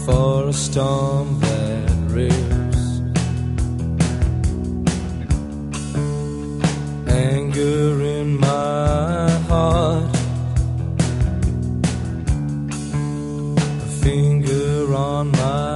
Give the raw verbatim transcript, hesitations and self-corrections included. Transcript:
for a storm that rears anger in my heart, a finger on my